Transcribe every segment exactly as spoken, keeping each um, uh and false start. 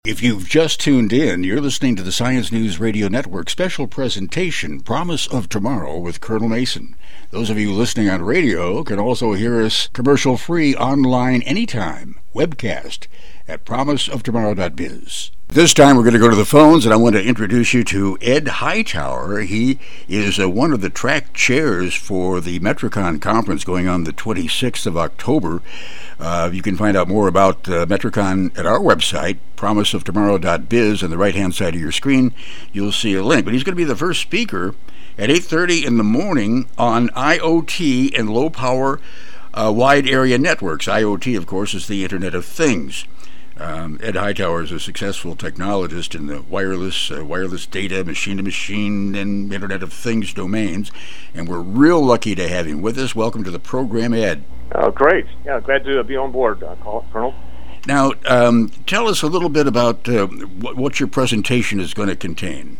If you've just tuned in, you're listening to the Science News Radio Network special presentation, Promise of Tomorrow with Colonel Mason. Those of you listening on radio can also hear us commercial-free online anytime, webcast at promise of tomorrow dot biz. This time we're going to go to the phones, and I want to introduce you to Ed Hightower. He is uh, one of the track chairs for the Metricon conference going on the twenty-sixth of October. Uh, you can find out more about uh, Metricon at our website, promise of tomorrow dot biz. On the right-hand side of your screen, you'll see a link. But he's going to be the first speaker at eight thirty in the morning on I O T and low-power uh, wide area networks. I O T, of course, is the Internet of Things. Um, Ed Hightower is a successful technologist in the wireless, uh, wireless data, machine-to-machine, and Internet of Things domains, and we're real lucky to have him with us. Welcome to the program, Ed. Oh, great. Yeah, glad to be on board, uh, Colonel. Now, um, tell us a little bit about uh, what, what your presentation is going to contain.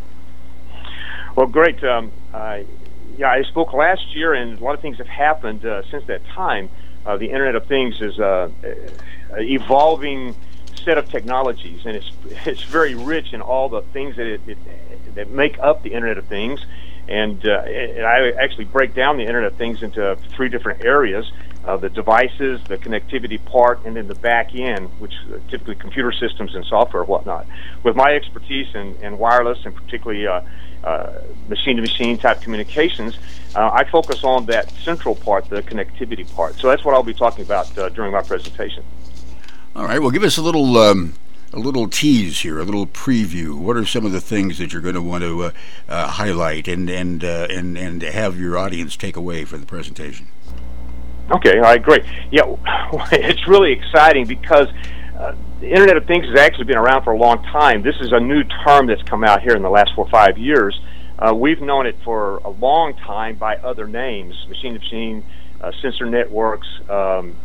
Well, great. Um, uh, yeah, I spoke last year, and a lot of things have happened uh, since that time. Uh, the Internet of Things is uh, an evolving set of technologies, and it's it's very rich in all the things that it, it that make up the Internet of Things. And, uh, and I actually break down the Internet of Things into three different areas: uh, the devices, the connectivity part, and then the back end, which are typically computer systems and software and whatnot. With my expertise in, in wireless and particularly uh, uh, machine-to-machine type communications, uh, I focus on that central part, the connectivity part. So that's what I'll be talking about uh, during my presentation. All right. Well, give us a little um, a little tease here, a little preview. What are some of the things that you're going to want to uh, uh, highlight and and uh, and and have your audience take away from the presentation? Okay. All right. Great. Yeah, it's really exciting because uh, the Internet of Things has actually been around for a long time. This is a new term that's come out here in the last four or five years. Uh, we've known it for a long time by other names: machine-to-machine, uh, sensor networks. Um,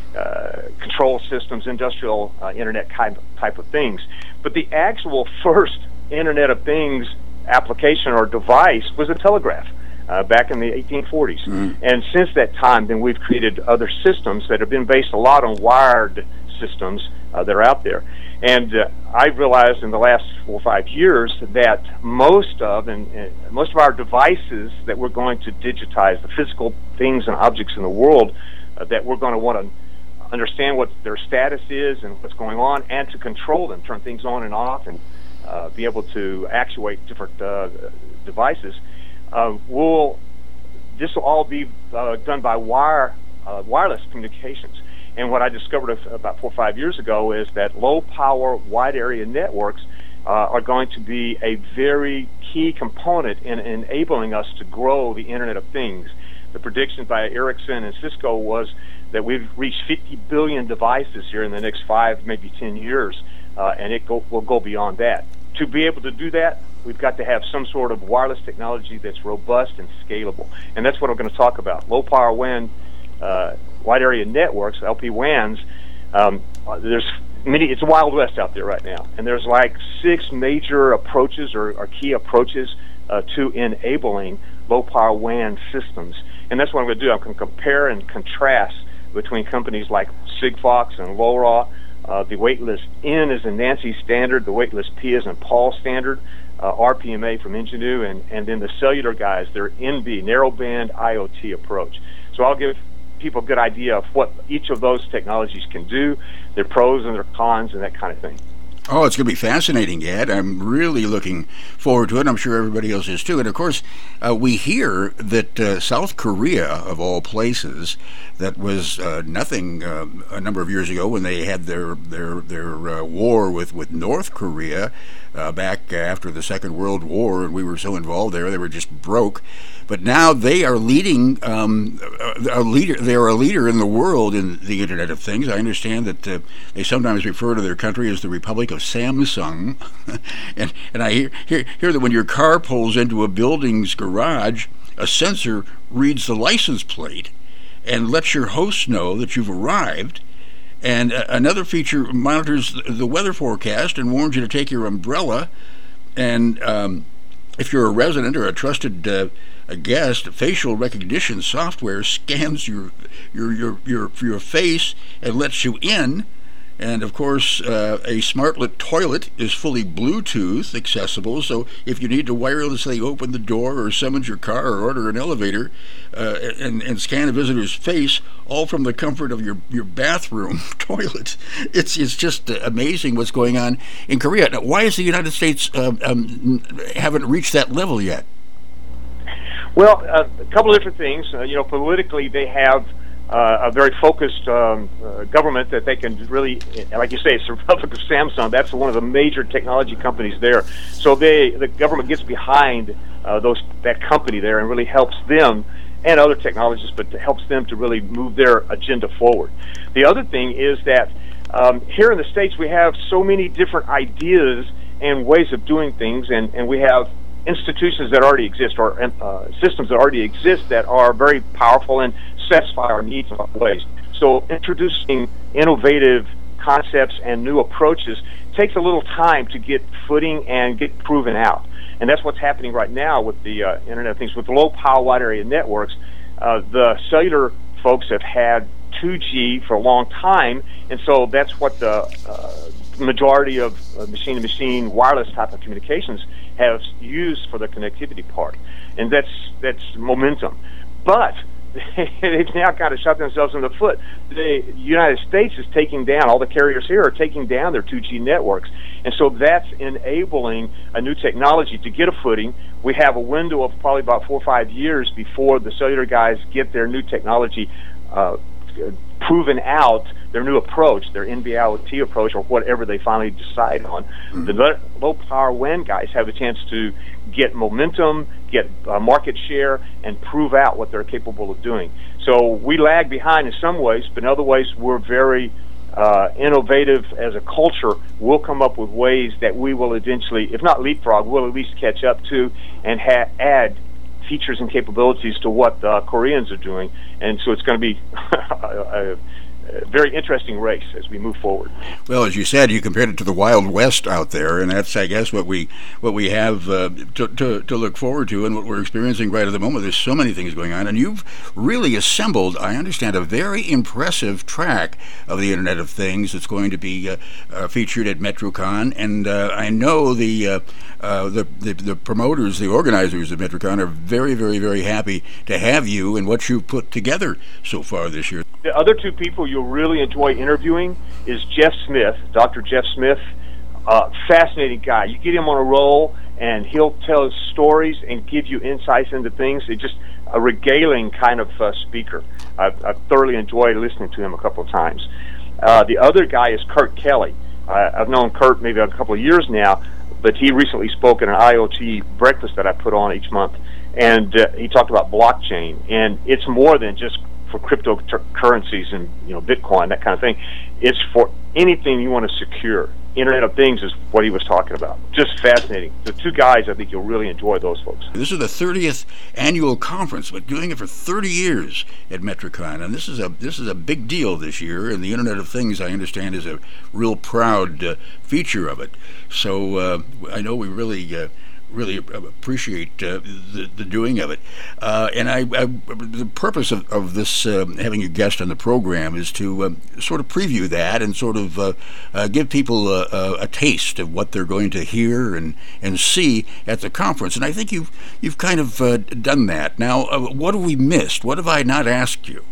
Uh, control systems, industrial uh, internet kind of, type of things. But the actual first Internet of Things application or device was a telegraph uh, back in the eighteen forties. Mm-hmm. And since that time, then we've created other systems that have been based a lot on wired systems uh, that are out there. And uh, I've realized in the last four or five years that most of and, and most of our devices that we're going to digitize, the physical things and objects in the world uh, that we're going to want to understand what their status is and what's going on, and to control them, turn things on and off, and uh, be able to actuate different uh, devices. Uh, we'll, this will all be uh, done by wire, uh, wireless communications. And what I discovered about four or five years ago is that low-power, wide-area networks uh, are going to be a very key component in enabling us to grow the Internet of Things. The prediction by Ericsson and Cisco was that we've reached fifty billion devices here in the next five, maybe ten years, uh, and it go, will go beyond that. To be able to do that, we've got to have some sort of wireless technology that's robust and scalable, and that's what I'm going to talk about. Low-power W A N, uh, wide-area networks, L P WANs. Um, there's many. It's a wild west out there right now, and there's like six major approaches or, or key approaches uh, to enabling low-power W A N systems, and that's what I'm going to do. I'm going to compare and contrast between companies like Sigfox and LoRa. Uh, the waitlist N is in Nancy standard, the waitlist P is in Paul standard, uh, R P M A from Ingenu, and, and then the cellular guys, they're N B, narrowband I O T approach. So I'll give people a good idea of what each of those technologies can do, their pros and their cons and that kind of thing. Oh, it's going to be fascinating, Ed. I'm really looking forward to it. I'm sure everybody else is too. And, of course, uh, we hear that uh, South Korea, of all places, that was uh, nothing uh, a number of years ago when they had their their their uh, war with, with North Korea uh, back after the Second World War, and we were so involved there, they were just broke. But now they are leading um, a leader. They are a leader in the world in the Internet of Things. I understand that uh, they sometimes refer to their country as the Republic of Samsung, and and I hear, hear hear that when your car pulls into a building's garage, a sensor reads the license plate and lets your host know that you've arrived. And uh, another feature monitors the weather forecast and warns you to take your umbrella. And um, if you're a resident or a trusted uh, a guest, facial recognition software scans your your your your your face and lets you in. And of course, uh, a SmartLit toilet is fully Bluetooth accessible, so if you need to wirelessly open the door or summon your car or order an elevator uh, and, and scan a visitor's face, all from the comfort of your, your bathroom toilet. It's it's just amazing what's going on in Korea. Now, why is the United States uh, um, haven't reached that level yet? Well, uh, a couple of different things. Uh, you know, politically, they have uh, a very focused um, uh, government that they can really, like you say, it's the Republic of Samsung. That's one of the major technology companies there. So they, the government gets behind uh, those that company there and really helps them and other technologists, but helps them to really move their agenda forward. The other thing is that um, here in the States, we have so many different ideas and ways of doing things, and, and we have institutions that already exist, or uh, systems that already exist that are very powerful and satisfy our needs in other ways. So introducing innovative concepts and new approaches takes a little time to get footing and get proven out. And that's what's happening right now with the uh, Internet of Things. With low power wide area networks, uh, the cellular folks have had two G for a long time, and so that's what the uh, majority of uh, machine-to-machine wireless type of communications have used for the connectivity part, and that's that's momentum. But they've now kind of shot themselves in the foot. The United States is taking down, all the carriers here are taking down their two G networks, and so that's enabling a new technology to get a footing. We have a window of probably about four or five years before the cellular guys get their new technology uh, proven out, their new approach, their N B I O T approach, or whatever they finally decide on. Mm-hmm. The low power W A N guys have a chance to get momentum, get uh, market share, and prove out what they're capable of doing. So we lag behind in some ways, but in other ways we're very uh, innovative as a culture. We'll come up with ways that we will eventually, if not leapfrog, we'll at least catch up to and ha- add features and capabilities to what the Koreans are doing. And so it's going to be a, a very interesting race as we move forward. Well, as you said, you compared it to the Wild West out there, and that's, I guess, what we what we have uh, to, to to look forward to, and what we're experiencing right at the moment. There's so many things going on, and you've really assembled, I understand, a very impressive track of the Internet of Things that's going to be uh, uh, featured at MetroCon, and uh, I know the, uh, uh, the the the promoters, the organizers of MetroCon are very, very, very happy to have you and what you've put together so far this year. The other two people you'll really enjoy interviewing is Jeff Smith, Doctor Jeff Smith, uh, fascinating guy. You get him on a roll, and he'll tell us stories and give you insights into things. It's just a regaling kind of uh, speaker. I've, I've thoroughly enjoyed listening to him a couple of times. Uh, the other guy is Kurt Kelly. Uh, I've known Kurt maybe a couple of years now, but he recently spoke at an I O T breakfast that I put on each month, and uh, he talked about blockchain, and it's more than just for cryptocurrencies and, you know, Bitcoin, that kind of thing. It's for anything you want to secure. Internet of Things is what he was talking about. Just fascinating. The two guys, I think you'll really enjoy those folks. This is the thirtieth annual conference, but doing it for thirty years at MetroCon, and this is a this is a big deal this year. And the Internet of Things, I understand, is a real proud uh, feature of it. So uh, I know we really. Uh, really appreciate uh, the, the doing of it. Uh, and I, I, the purpose of, of this, uh, having a guest on the program, is to uh, sort of preview that and sort of uh, uh, give people a, a, a taste of what they're going to hear and, and see at the conference. And I think you've, you've kind of uh, done that. Now, uh, what have we missed? What have I not asked you?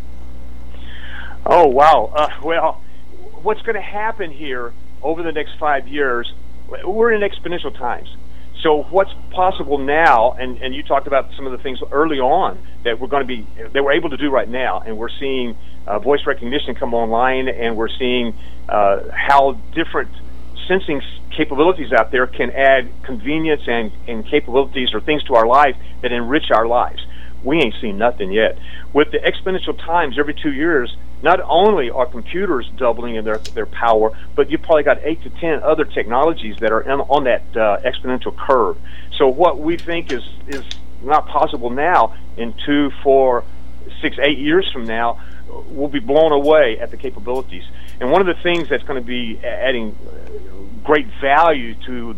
Oh, wow. Uh, well, what's going to happen here over the next five years, we're in exponential times. So what's possible now, and, and you talked about some of the things early on that we're going to be, that we're able to do right now, and we're seeing uh, voice recognition come online, and we're seeing uh, how different sensing capabilities out there can add convenience and, and capabilities or things to our life that enrich our lives. We ain't seen nothing yet. With the exponential times every two years, not only are computers doubling in their, their power, but you've probably got eight to ten other technologies that are in, on that uh, exponential curve. So what we think is, is not possible now, in two, four, six, eight years from now, we'll be blown away at the capabilities. And one of the things that's going to be adding great value to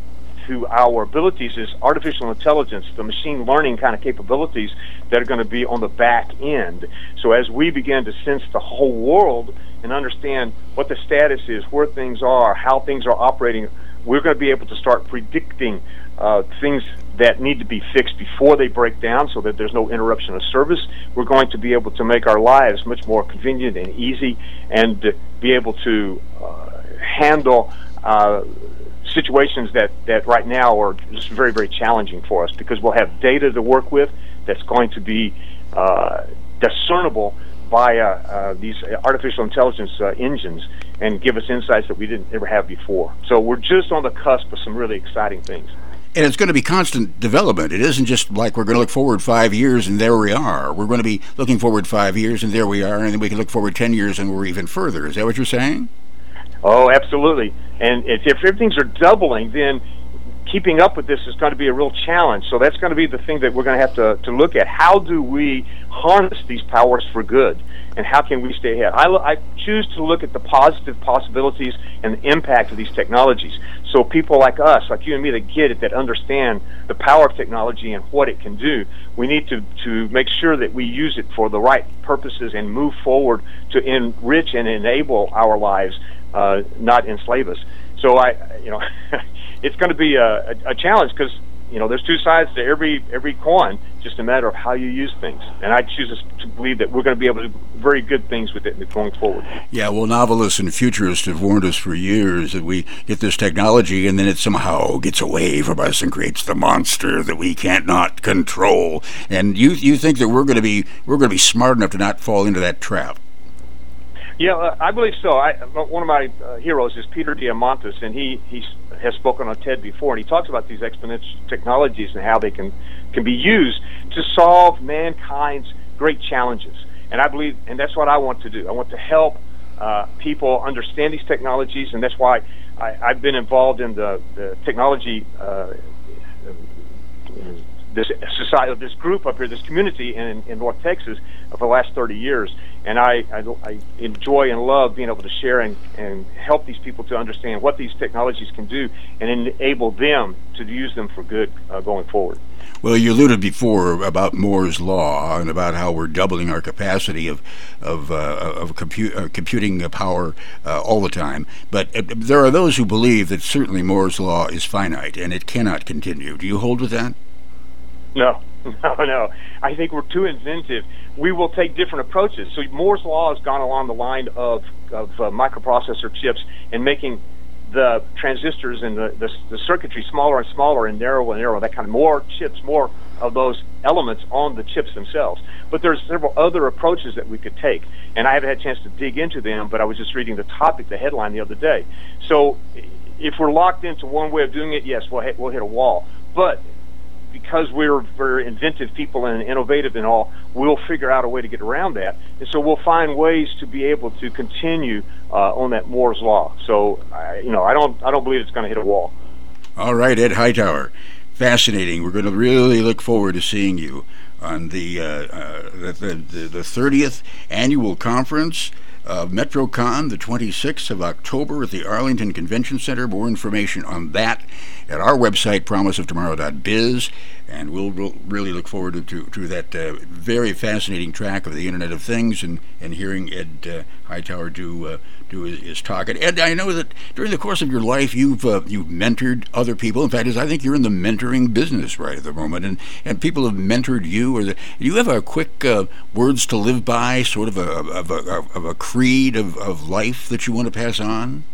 to our abilities is artificial intelligence, the machine learning kind of capabilities that are going to be on the back end. So as we begin to sense the whole world and understand what the status is, where things are, how things are operating, we're going to be able to start predicting uh, things that need to be fixed before they break down so that there's no interruption of service. We're going to be able to make our lives much more convenient and easy, and uh, be able to uh, handle uh, situations that, that right now are just very, very challenging for us, because we'll have data to work with that's going to be uh, discernible by uh, uh, these artificial intelligence uh, engines, and give us insights that we didn't ever have before. So we're just on the cusp of some really exciting things. And it's going to be constant development. It isn't just like we're going to look forward five years and there we are. We're going to be looking forward five years and there we are, and then we can look forward ten years and we're even further. Is that what you're saying? Oh, absolutely. And if, if everything's are doubling, then keeping up with this is going to be a real challenge. So that's going to be the thing that we're going to have to, to look at. How do we harness these powers for good? And how can we stay ahead? I, I choose to look at the positive possibilities and the impact of these technologies. So people like us, like you and me, that get it, that understand the power of technology and what it can do, we need to, to make sure that we use it for the right purposes and move forward to enrich and enable our lives, uh, not enslave us. So I, you know, it's going to be a, a, a challenge, because you know there's two sides to every every coin. Just a matter of how you use things, and I choose to believe that we're going to be able to do very good things with it going forward. Yeah, well, novelists and futurists have warned us for years that we get this technology, and then it somehow gets away from us and creates the monster that we can't not control. And you you think that we're going to be we're going to be smart enough to not fall into that trap? Yeah, uh, I believe so. I, one of my uh, heroes is Peter Diamandis, and he he has spoken on TED before, and he talks about these exponential technologies and how they can can be used to solve mankind's great challenges. And I believe, and that's what I want to do. I want to help uh, people understand these technologies, and that's why I, I've been involved in the, the technology. Uh, this society, this group up here, this community in, in North Texas for the last thirty years. And I, I, I enjoy and love being able to share and, and help these people to understand what these technologies can do and enable them to use them for good uh, going forward. Well, you alluded before about Moore's Law and about how we're doubling our capacity of of, uh, of compu- uh, computing power uh, all the time. But uh, there are those who believe that certainly Moore's Law is finite and it cannot continue. Do you hold with that? No, no, no. I think we're too inventive. We will take different approaches. So Moore's Law has gone along the line of, of uh, microprocessor chips and making the transistors and the, the, the circuitry smaller and smaller and narrower and narrower, that kind of more chips, more of those elements on the chips themselves. But there's several other approaches that we could take, and I haven't had a chance to dig into them, but I was just reading the topic, the headline the other day. So if we're locked into one way of doing it, yes, we'll hit, we'll hit a wall. But because we're very inventive people and innovative and all, we'll figure out a way to get around that. And so we'll find ways to be able to continue uh, on that Moore's Law. So, I, you know, I don't I don't believe it's going to hit a wall. All right, Ed Hightower. Fascinating. We're going to really look forward to seeing you on the uh, uh, the, the, the thirtieth annual conference of MetroCon, the twenty-sixth of October at the Arlington Convention Center. More information on that at our website, promise of tomorrow dot biz, and we'll, we'll really look forward to, to, to that uh, very fascinating track of the Internet of Things and, and hearing Ed uh, Hightower do uh, do his, his talk. And Ed, I know that during the course of your life, you've uh, you've mentored other people. In fact, I think you're in the mentoring business right at the moment, and, and people have mentored you. Or the, do you have a quick uh, words to live by, sort of a of a, of a creed of, of life that you want to pass on?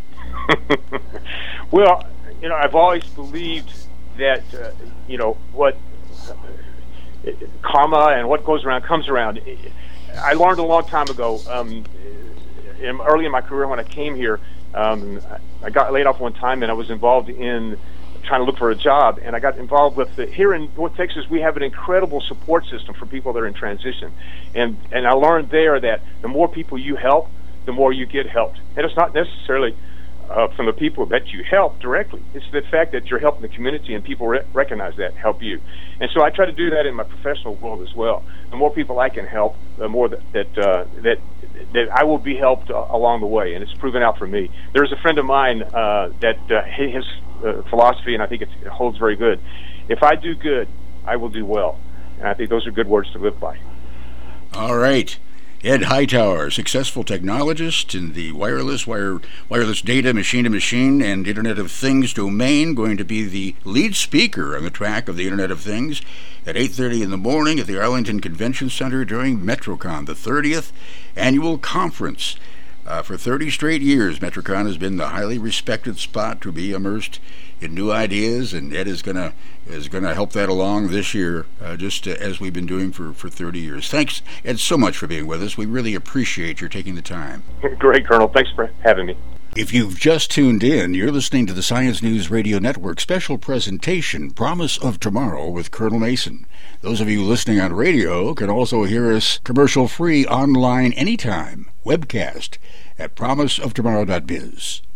Well, you know, I've always believed that, uh, you know, what uh, karma and what goes around comes around. I learned a long time ago, um, in, early in my career when I came here, um, I got laid off one time and I was involved in trying to look for a job, and I got involved with the, here in North Texas we have an incredible support system for people that are in transition, and and I learned there that the more people you help, the more you get helped. And it's not necessarily uh, from the people that you help directly. It's the fact that you're helping the community and people re- recognize that, help you. And so I try to do that in my professional world as well. The more people I can help, the more that that uh, that, that I will be helped uh, along the way, and it's proven out for me. There's a friend of mine uh, that uh, his uh, philosophy, and I think it's, it holds very good. If I do good, I will do well. And I think those are good words to live by. All right. Ed Hightower, successful technologist in the wireless, wire, wireless data, machine-to-machine, and Internet of Things domain, going to be the lead speaker on the track of the Internet of Things at eight thirty in the morning at the Arlington Convention Center during MetroCon, the thirtieth annual conference. Uh, for thirty straight years, MetroCon has been the highly respected spot to be immersed in new ideas, and Ed is gonna is gonna help that along this year, uh, just uh, as we've been doing for, for thirty years. Thanks, Ed, so much for being with us. We really appreciate your taking the time. Great, Colonel. Thanks for having me. If you've just tuned in, you're listening to the Science News Radio Network special presentation, Promise of Tomorrow with Colonel Mason. Those of you listening on radio can also hear us commercial-free online anytime, webcast at promise of tomorrow dot biz.